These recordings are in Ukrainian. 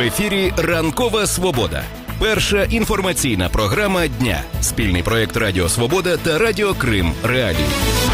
В ефірі «Ранкова Свобода». Перша інформаційна програма дня. Спільний проєкт Радіо Свобода та Радіо Крим Реалії.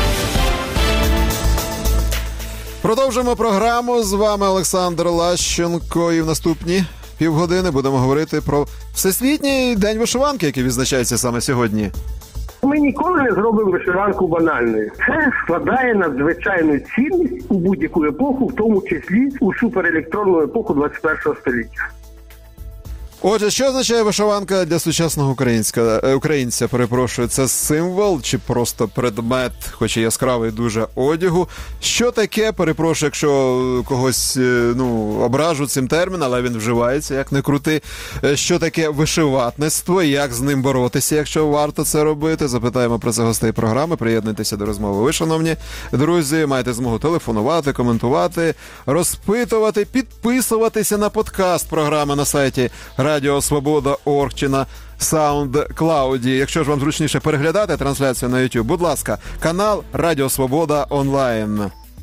Продовжуємо програму. З вами Олександр Лащенко. І в наступні півгодини будемо говорити про Всесвітній день вишиванки, який відзначається саме сьогодні. Ми ніколи не зробимо вишиванку банальною. Це складає надзвичайну цінність у будь-яку епоху, в тому числі у суперелектронну епоху 21 століття. Отже, що означає вишиванка для сучасного українця? Перепрошую, це символ чи просто предмет, хоч і яскравий дуже, одягу? Що таке, перепрошую, якщо когось ображу цим терміном, але він вживається, як не крути. Що таке вишиватництво і як з ним боротися, якщо варто це робити? Запитаємо про це гостей програми. Приєднуйтеся до розмови. Ви, шановні друзі, маєте змогу телефонувати, коментувати, розпитувати, підписуватися на подкаст програми на сайті Радіо Свобода.орг чи на SoundCloud. Якщо ж вам зручніше переглядати трансляцію на YouTube, будь ласка, канал Радіо Свобода онлайн.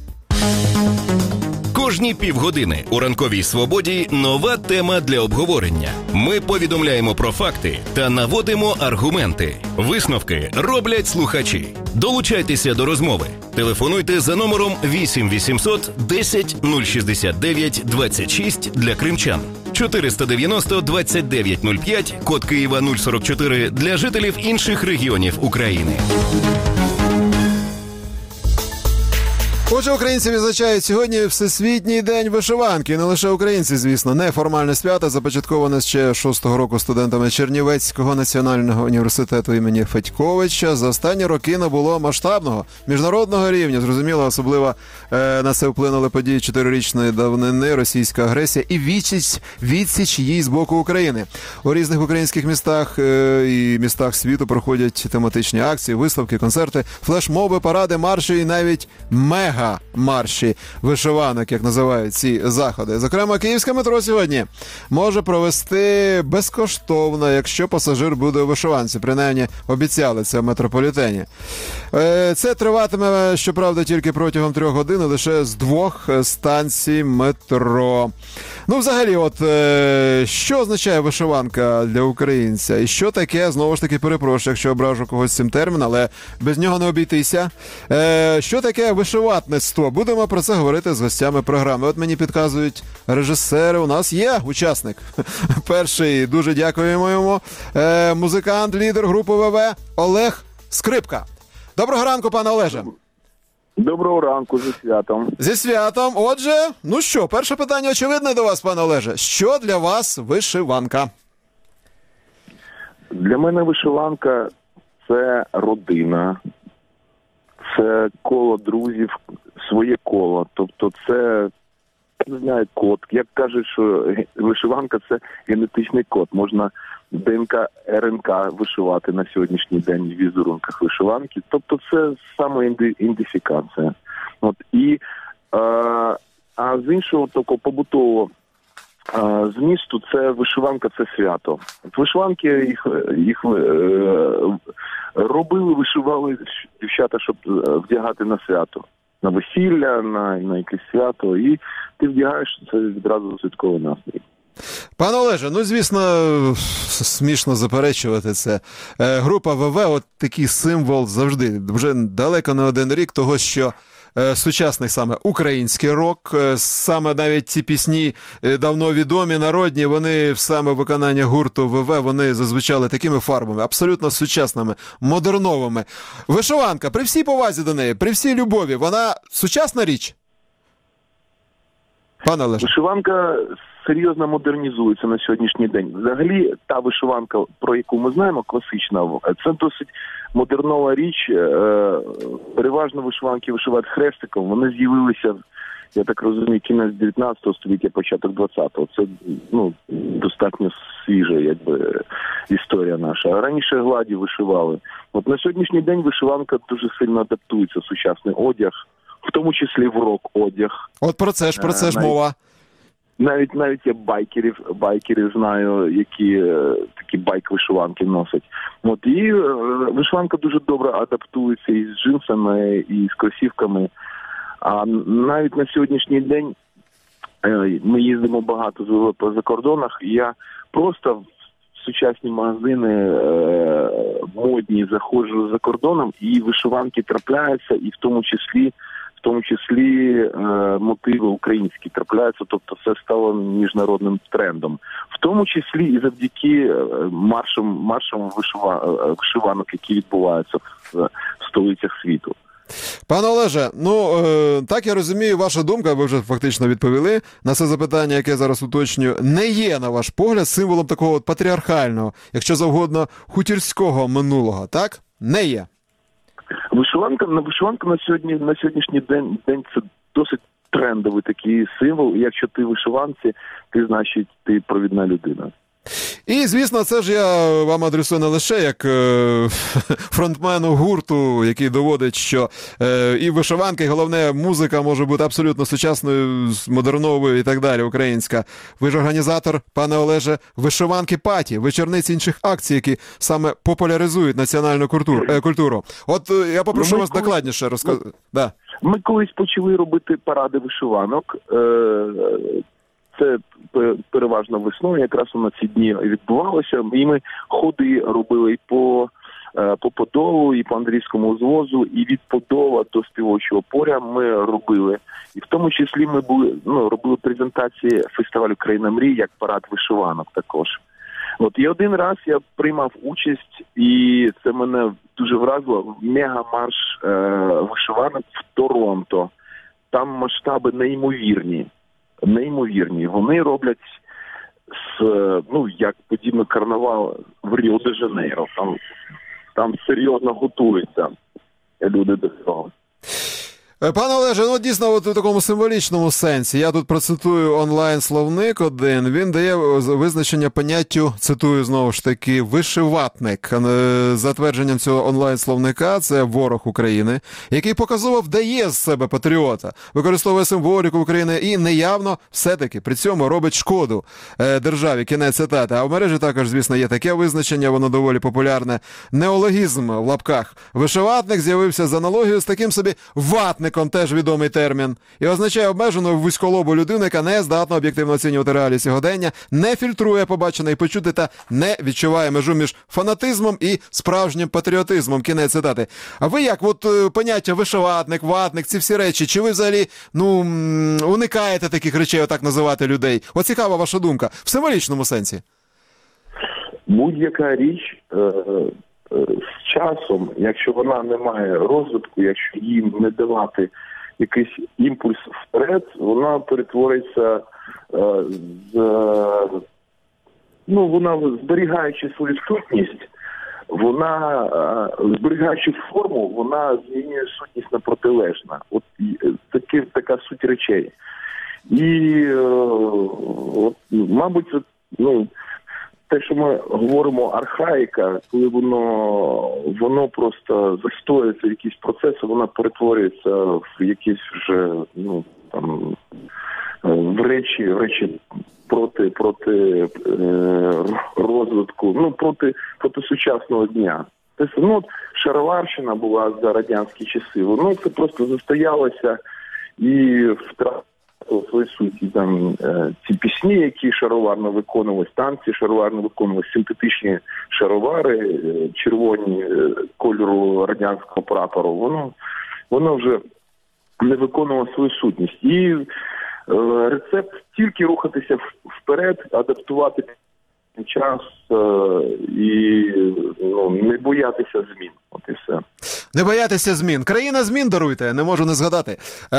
Кожні півгодини у «Ранковій Свободі» нова тема для обговорення. Ми повідомляємо про факти та наводимо аргументи. Висновки роблять слухачі. Долучайтеся до розмови. Телефонуйте за номером 8 800 10 069 26 для кримчан. 490 29 05, код Києва 044 для жителів інших регіонів України. Отже, українці відзначають сьогодні Всесвітній день вишиванки. Не лише українці, звісно. Неформальне свято, започатковане ще 6-го року студентами Чернівецького національного університету імені Федьковича. За останні роки набуло масштабного, міжнародного рівня. Зрозуміло, особливо на це вплинули події 4-річної давнини, російська агресія і відсіч її з боку України. У різних українських містах і містах світу проходять тематичні акції, виставки, концерти, флешмоби, паради, марші і навіть мега-марші вишиванок, як називають ці заходи. Зокрема, київське метро сьогодні може провести безкоштовно, якщо пасажир буде у вишиванці. Принаймні, обіцяли це в метрополітені. Це триватиме, щоправда, тільки протягом 3 годин, лише з 2 станцій метро. Взагалі, що означає вишиванка для українця? І що таке, знову ж таки, перепрошую, якщо ображу когось цим терміном, але без нього не обійтися. Що таке вишиватництво? Будемо про це говорити з гостями програми. От мені підказують режисери. У нас є учасник. Перший, дуже дякуємо йому. Музикант, лідер групи ВВ Олег Скрипка. Доброго ранку, пане Олеже. Доброго ранку, зі святом. Зі святом. Отже, перше питання очевидне до вас, пане Олеже. Що для вас вишиванка? Для мене вишиванка – це родина, це коло друзів, своє коло. Тобто це, не знаю, код. Як кажуть, що вишиванка – це генетичний код. Можна ДНК, РНК вишивати на сьогоднішній день в візерунках вишиванки. Тобто це самоідентифікація. А з іншого такого побутового змісту, це вишиванка – це свято. Вишиванки їх вишивали дівчата, щоб вдягати на свято. На весілля, на якесь свято. І ти вдягаєш, це відразу святковий настрій. Пане Олеже, звісно, смішно заперечувати це. Група ВВ, такий символ завжди, вже далеко не один рік того, що сучасний саме український рок, саме навіть ці пісні давно відомі, народні, вони в саме виконанні гурту ВВ, вони зазвучали такими фарбами, абсолютно сучасними, модерновими. Вишиванка, при всій повазі до неї, при всій любові, вона сучасна річ? Пане Олеже. Вишиванка серйозно модернізується на сьогоднішній день. Взагалі, та вишиванка, про яку ми знаємо, класична, це досить модернова річ. Переважно вишиванки вишивають хрестиком. Вони з'явилися, я так розумію, кінець 19 століття, початок 20-го. Це достатньо свіжа історія наша. Раніше гладі вишивали. На сьогоднішній день вишиванка дуже сильно адаптується, сучасний одяг, в тому числі в рок-одяг. От про це ж мова. Навіть я байкерів знаю, які такі байк-вишиванки носять. І вишиванка дуже добре адаптується і з джинсами, і з кросівками. А навіть на сьогоднішній день Ми їздимо багато по закордонах, і я просто в сучасні магазини модні заходжу за кордоном, і вишиванки трапляються, і в тому числі мотиви українські трапляються, тобто це стало міжнародним трендом. В тому числі і завдяки маршам вишиванок, які відбуваються в столицях світу. Пане Олеже, так я розумію, ваша думка, ви вже фактично відповіли на це запитання, яке я зараз уточнюю, не є, на ваш погляд, символом такого патріархального, якщо завгодно, хутірського минулого, так? Не є. Вишиванка на сьогоднішній день це досить трендовий такий символ. І якщо ти в вишиванці, ти, значить, ти провідна людина. І, звісно, це ж я вам адресую не лише як фронтмену гурту, який доводить, що і вишиванка, і головне, музика може бути абсолютно сучасною, модерновою і так далі, українська. Ви ж організатор, пане Олеже, вишиванки паті, вечорниць інших акцій, які саме популяризують національну культуру. От я попрошу вас докладніше розказати. Да. Ми колись почали робити паради вишиванок. Це переважно весною, якраз на ці дні відбувалося. І ми ходи робили і по Подолу, і по Андрійському узвозу, і від Подола до Співочого Поря ми робили. І в тому числі ми робили презентації фестивалю «Країна мрій» як парад вишиванок також. І один раз я приймав участь, і це мене дуже вразило, мегамарш вишиванок в Торонто. Там масштаби неймовірні. Вони роблять як подібно карнавал в Ріо-де-Жанейро. Там серйозно готуються люди до цього. Пане Олеже, дійсно, у такому символічному сенсі. Я тут процитую онлайн-словник один. Він дає визначення поняттю, цитую знову ж таки, вишиватник. За твердженням цього онлайн-словника, це ворог України, який показово вдає з себе патріота, використовує символіку України і неявно все-таки при цьому робить шкоду державі. Кінець цитати. А в мережі також, звісно, є таке визначення, воно доволі популярне. Неологізм в лапках. Вишиватник з'явився з аналогією з таким собі ватником, теж відомий термін, і означає обмежену вузьколобу людину, яка не здатна об'єктивно оцінювати реалії сьогодення, не фільтрує побачене і почути та не відчуває межу між фанатизмом і справжнім патріотизмом. Кінець цитати. А ви як, поняття вишиватник, ватник, ці всі речі, чи ви взагалі, уникаєте таких речей, отак називати людей? Цікава ваша думка. В символічному сенсі. Будь-яка річ з часом, якщо вона не має розвитку, якщо їм не давати якийсь імпульс вперед, вона перетвориться вона, зберігаючи свою сутність, зберігаючи форму, вона змінює сутність на протилежна. Така суть речей. І, мабуть, те, що ми говоримо архаїка, коли воно просто застоюється в якісь процеси, вона перетворюється в якісь вже, в речі проти розвитку, проти сучасного дня. Тобто, шароварщина була за радянські часи, це просто застоялося і втратило свої суті. Ці пісні, які шароварно виконувались, танці шароварно виконувались, синтетичні шаровари, червоні кольору радянського прапору, воно вже не виконувало свою сутність. І рецепт тільки рухатися вперед, адаптувати час і не боятися змін. От і все. Не боятися змін. Країна змін, даруйте, не можу не згадати.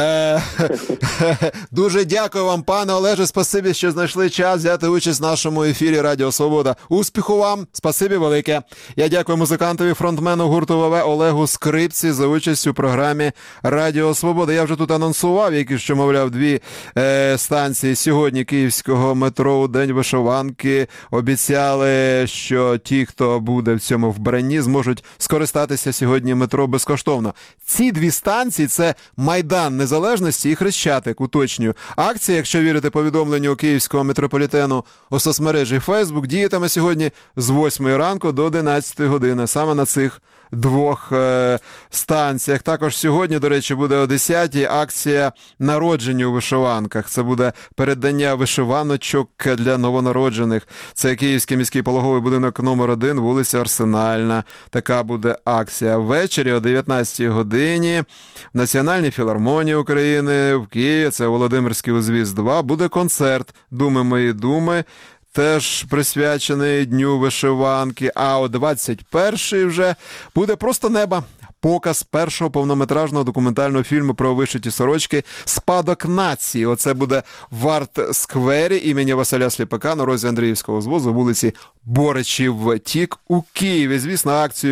Дуже дякую вам, пане Олеже, спасибі, що знайшли час взяти участь в нашому ефірі Радіо Свобода. Успіху вам, спасибі велике. Я дякую музикантові, фронтмену гурту ВВ Олегу Скрипці за участь у програмі Радіо Свобода. Я вже тут анонсував, що, мовляв, 2 станції сьогодні київського метро у День вишиванки обіцяли те, що ті, хто буде в цьому вбранні, зможуть скористатися сьогодні метро безкоштовно. Ці дві станції – це Майдан Незалежності і Хрещатик, уточнюю. Акція, якщо вірити повідомленню Київського метрополітену у соцмережі Facebook, діятиме сьогодні з 8 ранку до 11 години, саме на цих двох станціях. Також сьогодні, до речі, буде о 10-й акція «Народження у вишиванках». Це буде передання вишиваночок для новонароджених. Це Київський міський пологовий будинок номер 1, вулиця Арсенальна. Така буде акція. Ввечері о 19-й годині в Національній філармонії України в Києві, це Володимирський узвіз 2, буде концерт «Думи мої думи», теж присвячений Дню вишиванки, а о 21-й вже буде «Просто неба». Показ першого повнометражного документального фільму про вишиті сорочки «Спадок нації». Оце буде в арт-сквері імені Василя Сліпака на розі Андріївського узвозу, вулиці Боричів Тік у Києві. Звісно,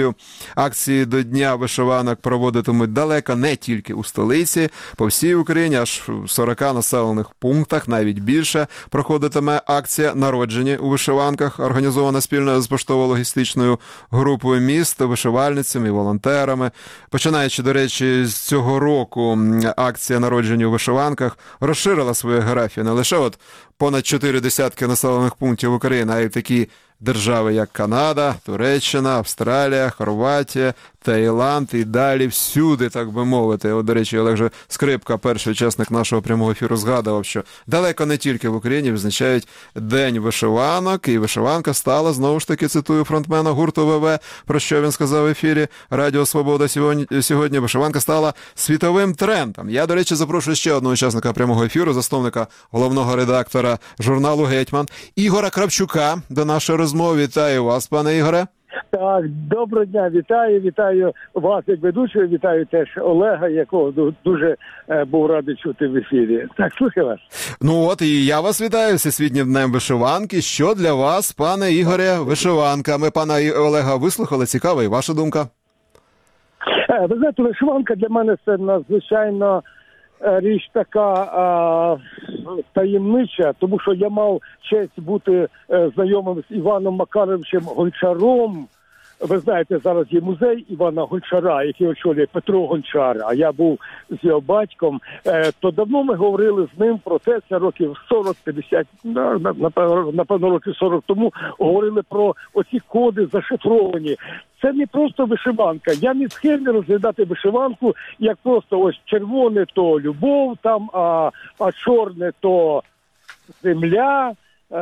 акції до Дня вишиванок проводитимуть далеко не тільки у столиці, по всій Україні, аж в 40 населених пунктах, навіть більше, проходитиме акція «Народження у вишиванках», організована спільно з поштово-логістичною групою міст, вишивальницями і волонтерами. Починаючи, до речі, з цього року акція «Народження у вишиванках» розширила свою географію не лише понад 4 десятки населених пунктів України, а й такі держави, як Канада, Туреччина, Австралія, Хорватія, Таїланд і далі всюди, так би мовити. До речі, Олег же Скрипка, перший учасник нашого прямого ефіру, згадував, що далеко не тільки в Україні відзначають День вишиванок, і вишиванка стала, знову ж таки, цитую фронтмена гурту ВВ, про що він сказав в ефірі Радіо Свобода сьогодні, вишиванка стала світовим трендом. Я, до речі, запрошую ще одного учасника прямого ефіру, засновника головного редактора журналу «Гетьман» Ігоря Кравчука до нашої розмови. Вітаю вас, пане Ігоре. Так, доброго дня, вітаю вас як ведучого, вітаю теж Олега, якого дуже був радий чути в ефірі. Так, слухаю вас. Ну от, і я вас вітаю Всесвітнім днем вишиванки. Що для вас, пане Ігоре, вишиванка? Ми пана Олега вислухали, цікава і ваша думка? Ви знаєте, вишиванка для мене це надзвичайно річ така таємнича, тому що я мав честь бути знайомим з Іваном Макаровичем Гончаром. Ви знаєте, зараз є музей Івана Гончара, який очолює Петро Гончар, а я був з його батьком. То давно ми говорили з ним про це років 40-50, напевно, років 40 тому, говорили про оці коди зашифровані. Це не просто вишиванка. Я не схильний розглядати вишиванку як просто ось червоне то любов, там, а чорне то земля,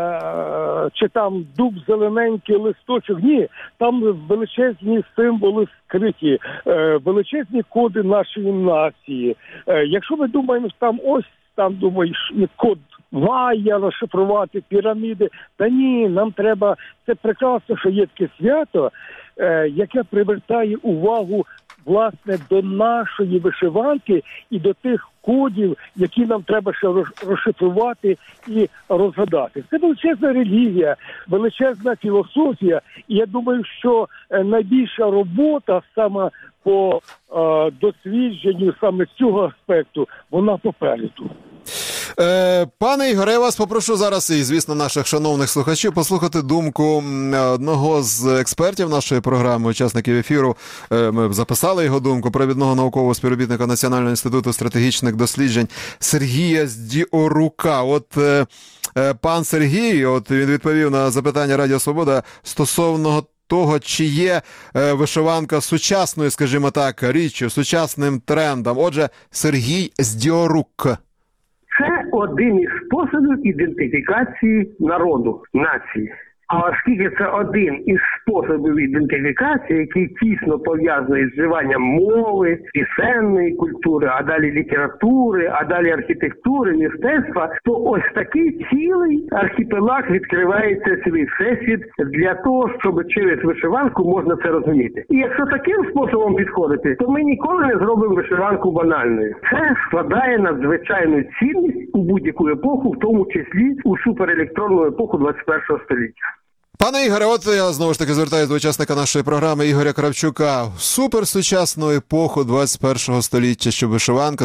чи там дуб зелененький листочок. Ні, там величезні символи скриті, величезні коди нашої нації. Якщо ми думаємо, там думаєш, код Майя розшифрувати, піраміди. Та ні, нам треба, це прекрасно, що є таке свято, яке привертає увагу, власне, до нашої вишиванки і до тих кодів, які нам треба ще розшифрувати і розгадати. Це величезна релігія, величезна філософія, і я думаю, що найбільша робота саме по дослідженню саме цього аспекту, вона попереду. Пане Ігоре, я вас попрошу зараз і, звісно, наших шановних слухачів послухати думку одного з експертів нашої програми, учасників ефіру. Ми записали його думку, провідного наукового співробітника Національного інституту стратегічних досліджень Сергія Здіорука. Пан Сергій, він відповів на запитання Радіо Свобода стосовно того, чи є вишиванка сучасною, скажімо так, річчю, сучасним трендом. Отже, Сергій Здіорук. Це один із способів ідентифікації народу, нації. А оскільки це один із способів ідентифікації, який тісно пов'язаний з вживанням мови, пісенної культури, а далі літератури, а далі архітектури, мистецтва, то ось такий цілий архіпелаг відкривається свій всесвіт для того, щоб через вишиванку можна це розуміти. І якщо таким способом підходити, то ми ніколи не зробимо вишиванку банальною. Це складає надзвичайну цінність у будь-яку епоху, в тому числі у суперелектронну епоху 21 століття. Пане Ігоре, от я знову ж таки звертаюся до учасника нашої програми Ігоря Кравчука. В суперсучасну епоху 21 століття, щоб вишиванка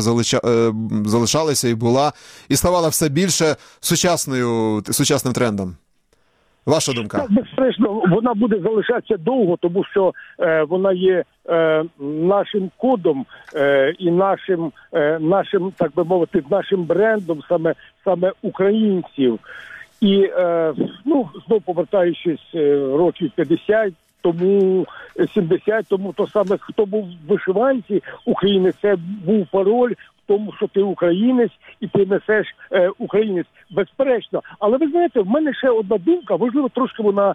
залишалася і була, і ставала все більше сучасним трендом. Ваша думка? Так, безперечно, вона буде залишатися довго, тому що вона є нашим кодом і нашим, так би мовити, нашим брендом саме українців. І, знову повертаючись років 50, тому 70, тому то саме, хто був в вишиванці України, це був пароль в тому, що ти українець і ти несеш українець. Безперечно. Але ви знаєте, в мене ще одна думка, можливо, трошки вона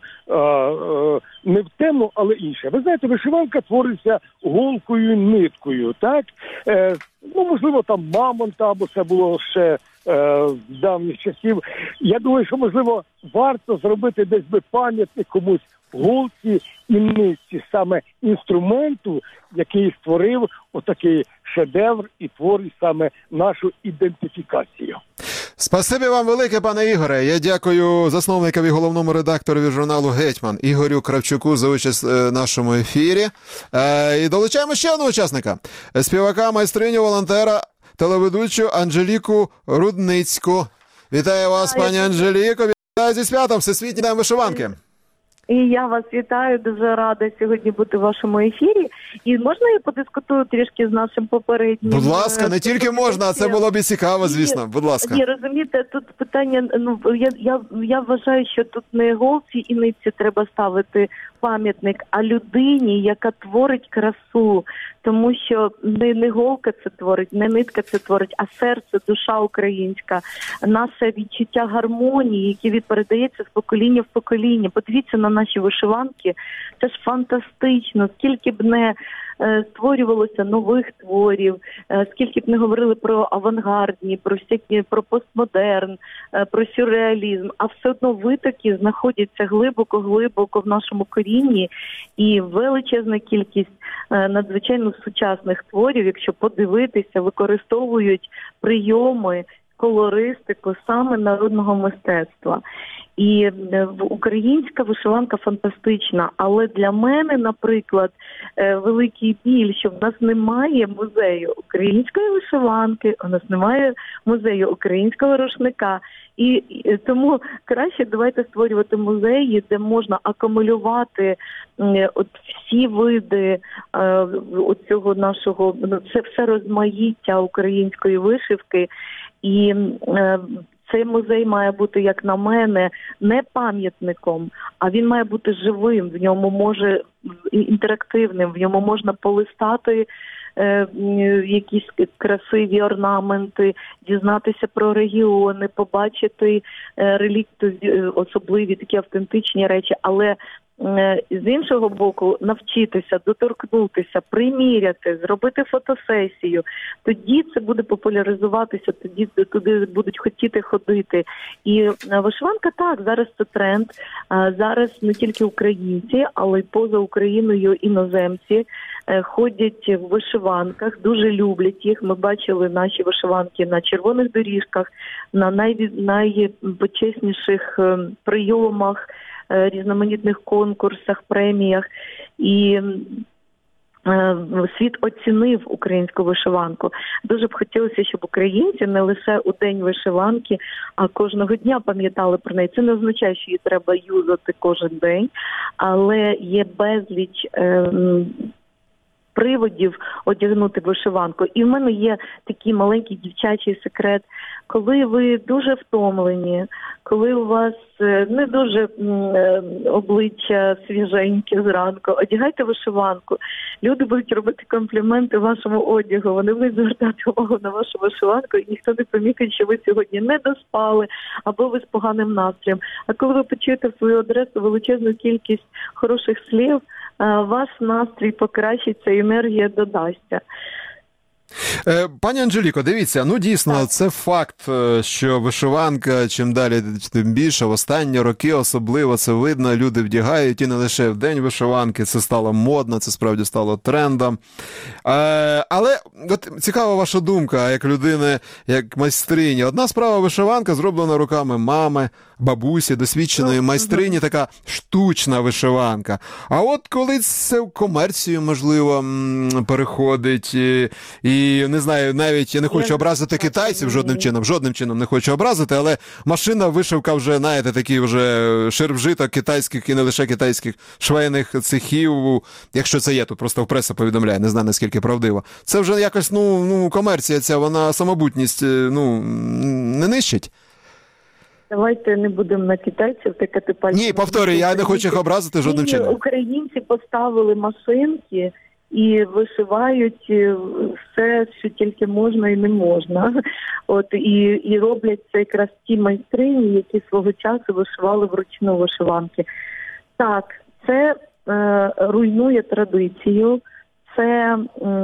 не в тему, але інша. Ви знаєте, вишиванка твориться голкою, ниткою, так? Можливо, там мамонта, або це було ще з давніх часів. Я думаю, що, можливо, варто зробити десь би пам'ятник комусь голці і нитці, саме інструменту, який створив отакий шедевр і творить саме нашу ідентифікацію. Спасибі вам велике, пане Ігоре. Я дякую засновникові, головному редакторові журналу «Гетьман» Ігорю Кравчуку за участь в нашому ефірі. І долучаємо ще одного учасника. Співака, майстриню, волонтера, телеведучу Анжеліку Рудницьку. Вітаю вас, пані Анжеліко. Вітаю зі святом, Всесвітній день вишиванки. І я вас вітаю, дуже рада сьогодні бути в вашому ефірі. І можна я подискутую трішки з нашим попереднім? Будь ласка, не тільки можна, а це було б і цікаво, звісно. Будь ласка. Ні, розумієте, тут питання, я вважаю, що тут не голці і нитці треба ставити пам'ятник, а людині, яка творить красу. Тому що не голка це творить, не нитка це творить, а серце, душа українська, наше відчуття гармонії, яке передається з покоління в покоління. Подивіться на наші вишиванки, це ж фантастично, скільки б не створювалося нових творів, скільки б не говорили про авангардні, про постмодерн, про сюрреалізм, а все одно витоки знаходяться глибоко-глибоко в нашому корінні, і величезна кількість надзвичайно сучасних творів, якщо подивитися, використовують прийоми, колористику саме народного мистецтва. І українська вишиванка фантастична, але для мене, наприклад, великий біль, що в нас немає музею української вишиванки, у нас немає музею українського рушника. І тому краще давайте створювати музеї, де можна акумулювати всі види цього нашого, це все розмаїття української вишивки. І цей музей має бути, як на мене, не пам'ятником, а він має бути живим, в ньому інтерактивним, в ньому можна полистати якісь красиві орнаменти, дізнатися про регіони, побачити релікти, особливі такі автентичні речі, але з іншого боку, навчитися, доторкнутися, приміряти, зробити фотосесію. Тоді це буде популяризуватися, тоді туди будуть хотіти ходити. І вишиванка, так, зараз це тренд. Зараз не тільки українці, але й поза Україною іноземці ходять в вишиванках, дуже люблять їх. Ми бачили наші вишиванки на червоних доріжках, на найпочесніших прийомах, різноманітних конкурсах, преміях. І світ оцінив українську вишиванку. Дуже б хотілося, щоб українці не лише у День вишиванки, а кожного дня пам'ятали про неї. Це не означає, що її треба юзати кожен день, але є безліч приводів одягнути вишиванку. І в мене є такий маленький дівчачий секрет. Коли ви дуже втомлені, коли у вас не дуже обличчя свіженьке зранку, одягайте вишиванку. Люди будуть робити компліменти вашому одягу, вони будуть звертати увагу на вашу вишиванку, і ніхто не помітить, що ви сьогодні не доспали, або ви з поганим настроєм. А коли ви почуєте в свою адресу величезну кількість хороших слів, ваш настрій покращиться, енергія додасться. Пані Анжеліко, дивіться, дійсно, це факт, що вишиванка чим далі, тим більше, в останні роки особливо це видно, люди вдягають, і не лише в День вишиванки, це стало модно, це справді стало трендом. Але от цікава ваша думка, як людини, як майстрині. Одна справа вишиванка, зроблена руками мами, бабусі, досвідченої майстрині, така штучна вишиванка. А от коли це в комерцію, можливо, переходить, і І, не знаю, навіть я не хочу образити китайців жодним чином не хочу образити, але машина, вишивка вже, знаєте, такі вже ширвжиток китайських і не лише китайських швейних цехів, якщо це є, тут просто в преса повідомляє, не знаю, наскільки правдиво. Це вже якось, комерція ця, вона самобутність, не нищить. Давайте не будемо на китайців тикати пальцем. Ні, повторюю, я не хочу їх образити жодним чином. Українці поставили машинки і вишивають все, що тільки можна і не можна. І роблять це якраз ті майстрині, які свого часу вишивали вручну вишиванки. Так, це руйнує традицію, це,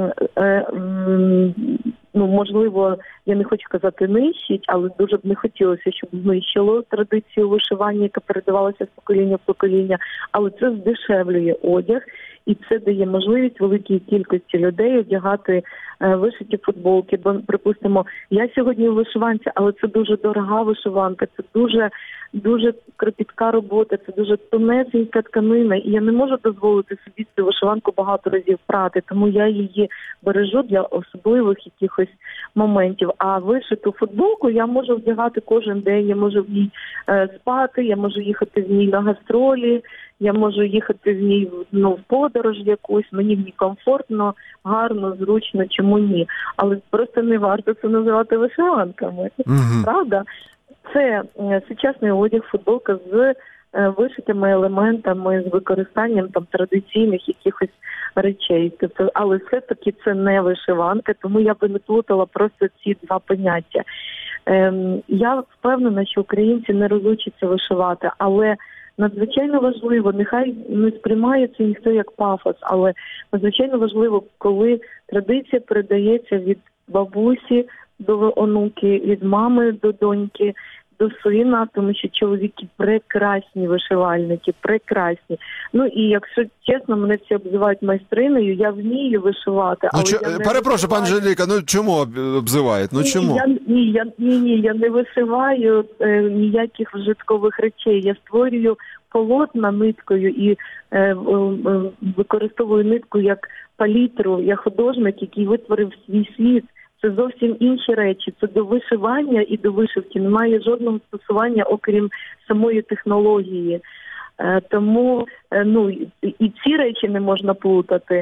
можливо, я не хочу казати нищить, але дуже б не хотілося, щоб знищило традицію вишивання, яка передавалася з покоління в покоління, але це здешевлює одяг, і це дає можливість великій кількості людей одягати вишиті футболки. Бо, припустимо, я сьогодні у вишиванці, але це дуже дорога вишиванка, це дуже кропітка робота, це дуже тонесенька тканина, і я не можу дозволити собі цю вишиванку багато разів прати, тому я її бережу для особливих якихось моментів. А вишиту футболку я можу вдягати кожен день, я можу в ній спати, я можу їхати в ній на гастролі, я можу їхати в ній в подорож якусь, мені в ній комфортно, гарно, зручно, чому ні. Але просто не варто це називати вишиванками, правда? Це сучасний одяг, футболка з вишитими елементами, з використанням традиційних якихось речей. Тобто, але все-таки це не вишиванка, тому я би не плутала просто ці два поняття. Я впевнена, що українці не розучаться вишивати, але надзвичайно важливо, нехай не сприймається ніхто як пафос, але надзвичайно важливо, коли традиція передається від бабусі до онуки, від мами до доньки, до сина, тому що чоловіки прекрасні вишивальники, прекрасні. І якщо чесно, мене всі обзивають майстриною, я вмію вишивати. Але перепрошую, пані Анжеліка, чому обзивають? Чому? Я не вишиваю ніяких вжиткових речей. Я створюю полотна ниткою і використовую нитку як палітру, я художник, який витворив свій світ. Це зовсім інші речі. Це до вишивання і до вишивки немає жодного стосування, окрім самої технології. Тому і ці речі не можна плутати.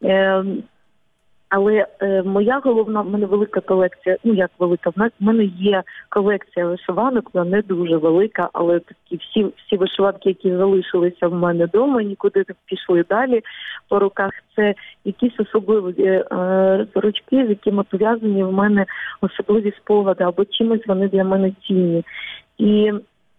Але моя головна, в мене велика колекція, як велика, в мене є колекція вишиванок, вона не дуже велика, але такі всі вишиванки, які залишилися в мене вдома, нікуди не пішли далі по руках, це якісь особливі ручки, з якими пов'язані в мене особливі спогади, або чимось вони для мене цінні. І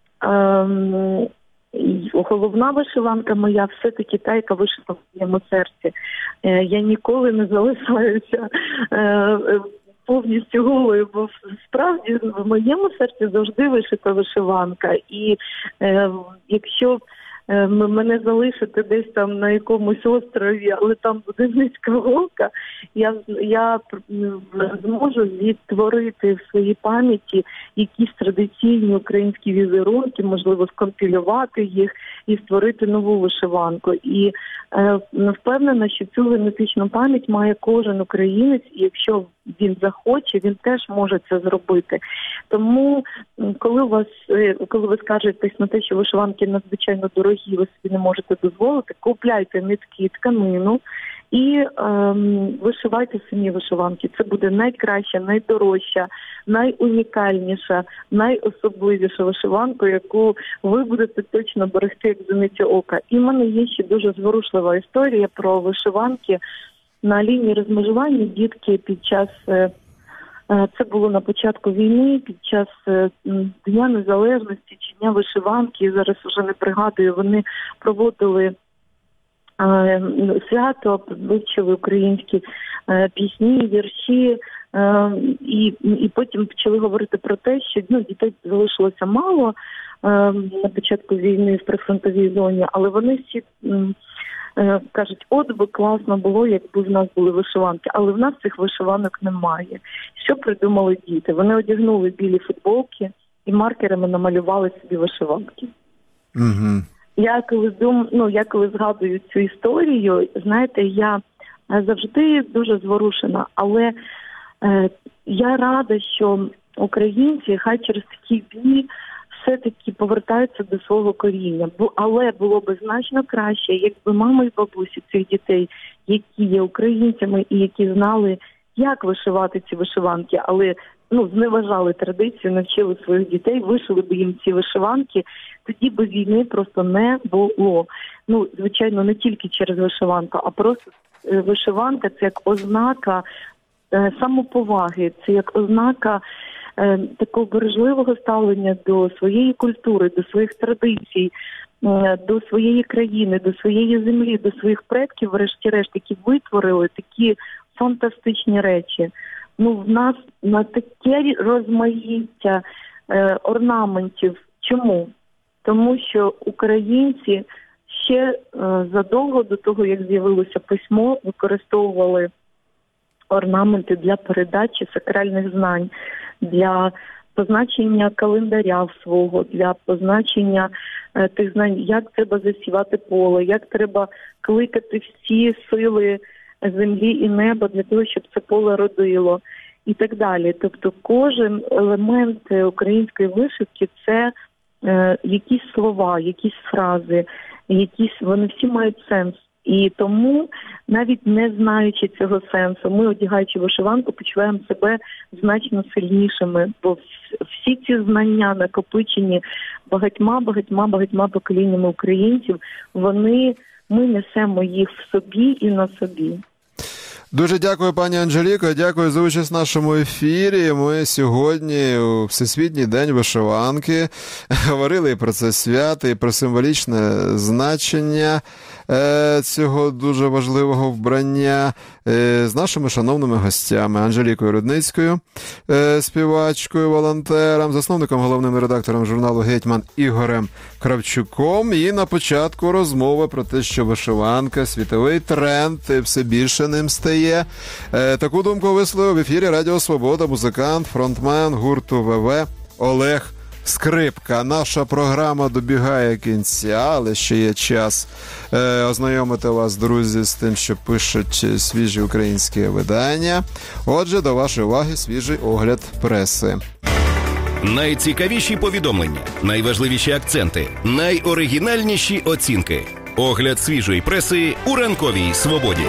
головна вишиванка моя все-таки та, яка вишита в моєму серці. Я ніколи не залишаюся повністю голою, бо справді в моєму серці завжди вишита вишиванка. І якщо мене залишити десь там на якомусь острові, але там буде низька голка, я зможу відтворити в своїй пам'яті якісь традиційні українські візерунки, можливо, скомпілювати їх і створити нову вишиванку. І впевнена, що цю генетичну пам'ять має кожен українець, і якщо він захоче, він теж може це зробити. Тому, коли ви скаржитесь на те, що вишиванки надзвичайно дорогі, ви собі не можете дозволити, купляйте нитки і тканину і вишивайте самі вишиванки. Це буде найкраща, найдорожча, найунікальніша, найособливіша вишиванка, яку ви будете точно берегти як зіницю ока. І в мене є ще дуже зворушлива історія про вишиванки. На лінії розмежування дітки під час, це було на початку війни, під час Дня Незалежності чи Дня вишиванки, зараз вже не пригадую, вони проводили свято, вивчили українські пісні, вірші, і потім почали говорити про те, що дітей залишилося мало на початку війни в прифронтовій зоні, але вони всі кажуть, от би класно було, якби в нас були вишиванки, але в нас цих вишиванок немає. Що придумали діти? Вони одягнули білі футболки і маркерами намалювали собі вишиванки. Угу. Я коли згадую цю історію, знаєте, я завжди дуже зворушена. Але я рада, що українці, хай через такий біль, все-таки повертаються до свого коріння. Але було б значно краще, якби мами і бабусі цих дітей, які є українцями і які знали, як вишивати ці вишиванки, але зневажали традицію, навчили своїх дітей, вишили б їм ці вишиванки, тоді б війни просто не було. Звичайно, не тільки через вишиванку, а просто вишиванка – це як ознака самоповаги, це як ознака такого бережливого ставлення до своєї культури, до своїх традицій, до своєї країни, до своєї землі, до своїх предків, врешті-решт, які витворили такі фантастичні речі. В нас на таке розмаїття орнаментів. Чому? Тому що українці ще задовго до того, як з'явилося письмо, використовували орнаменти для передачі сакральних знань, для позначення календаря свого, для позначення тих знань, як треба засівати поле, як треба кликати всі сили землі і неба для того, щоб це поле родило і так далі. Тобто кожен елемент української вишивки – це якісь слова, якісь фрази, вони всі мають сенс. І тому, навіть не знаючи цього сенсу, ми, одягаючи вишиванку, почуваємо себе значно сильнішими, бо всі ці знання, накопичені багатьма поколіннями українців, ми несемо їх в собі і на собі. Дуже дякую, пані Анжеліко, дякую за участь в нашому ефірі. Ми сьогодні у Всесвітній день вишиванки говорили і про це свято, і про символічне значення цього дуже важливого вбрання з нашими шановними гостями Анжелікою Рудницькою, співачкою, волонтером, засновником, головним редактором журналу «Гетьман» Ігорем Кравчуком. І на початку розмови про те, що вишиванка – світовий тренд, все більше ним стає. Таку думку висловив в ефірі Радіо Свобода музикант, фронтмен гурту ВВ Олег Скрипка. Наша програма добігає кінця, але ще є час ознайомити вас, друзі, з тим, що пишуть свіжі українські видання. Отже, до вашої уваги свіжий огляд преси. Найцікавіші повідомлення, найважливіші акценти, найоригінальніші оцінки. Огляд свіжої преси у ранковій Свободі.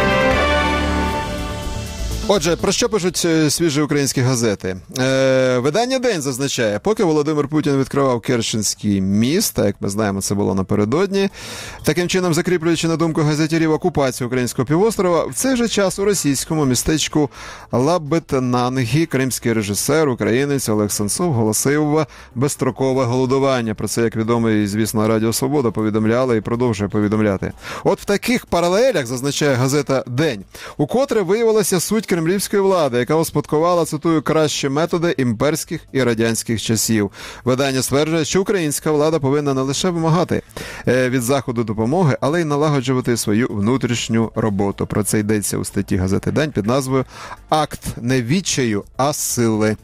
Отже, про що пишуть свіжі українські газети? Видання «День» зазначає, поки Володимир Путін відкривав Керченський міст, як ми знаємо, це було напередодні, таким чином закріплюючи на думку газетярів окупацію українського півострова, в цей же час у російському містечку Лабетнангі кримський режисер, українець Олег Сенцов оголосив безстрокове голодування. Про це, як відомо, і, звісно, Радіо Свобода повідомляла і продовжує повідомляти. От в таких паралелях, зазначає газета «День», укотре виявилася суть кремлівської влади, яка успадкувала, цитую, кращі методи імперських і радянських часів. Видання стверджує, що українська влада повинна не лише вимагати від Заходу допомоги, але й налагоджувати свою внутрішню роботу. Про це йдеться у статті газети «День» під назвою «Акт не відчаю, а сили».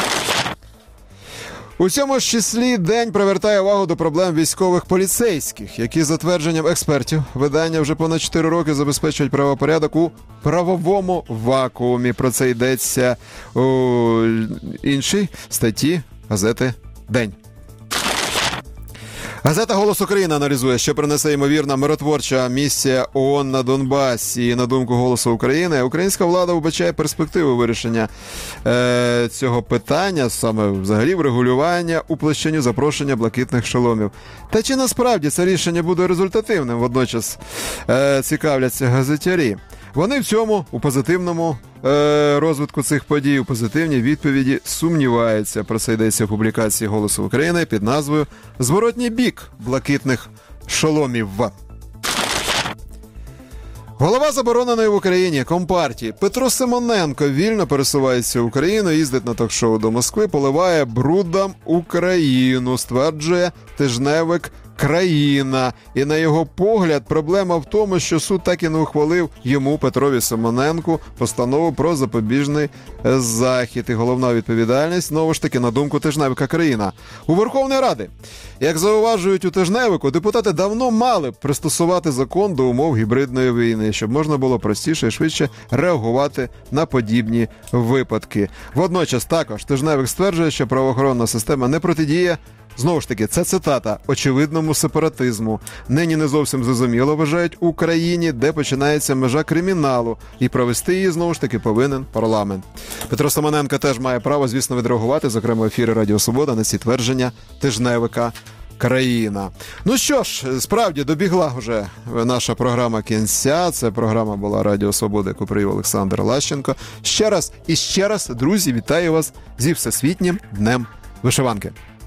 У цьому ж числі «День» привертає увагу до проблем військових поліцейських, які, за твердженням експертів, видання вже понад 4 роки забезпечують правопорядок у правовому вакуумі. Про це йдеться у іншій статті газети «День». Газета «Голос України» аналізує, що принесе ймовірна миротворча місія ООН на Донбасі. І на думку «Голосу України», українська влада вбачає перспективу вирішення цього питання, саме взагалі врегулювання у площині запрошення блакитних шоломів. Та чи насправді це рішення буде результативним, водночас цікавляться газетярі. Вони в цьому, у позитивному розвитку цих подій, у позитивній відповіді сумніваються. Про це йдеться в публікації «Голосу України» під назвою «Зворотній бік блакитних шоломів». Голова забороненої в Україні Компартії Петро Симоненко вільно пересувається Україною, їздить на ток-шоу до Москви, поливає брудом Україну, стверджує тижневик країна. І на його погляд, проблема в тому, що суд так і не ухвалив йому, Петрові Симоненку, постанову про запобіжний захід. І головна відповідальність, знову ж таки, на думку тижневика «Країна». У Верховної Ради, як зауважують у тижневику, депутати давно мали б пристосувати закон до умов гібридної війни, щоб можна було простіше і швидше реагувати на подібні випадки. Водночас також тижневик стверджує, що правоохоронна система не протидіє, знову ж таки, це цитата, очевидному сепаратизму. Нині не зовсім зрозуміло, вважають, у країні, де починається межа криміналу, і провести її, знову ж таки, повинен парламент. Петро Симоненко теж має право, звісно, відреагувати, зокрема в ефірі Радіо Свобода, на ці твердження тижневика «Країна». Ну що ж, справді, добігла вже наша програма кінця. Це програма була Радіо Свобода, яку привів Олександр Лащенко. Ще раз і ще раз, друзі, вітаю вас зі Всесвітнім днем вишиванки.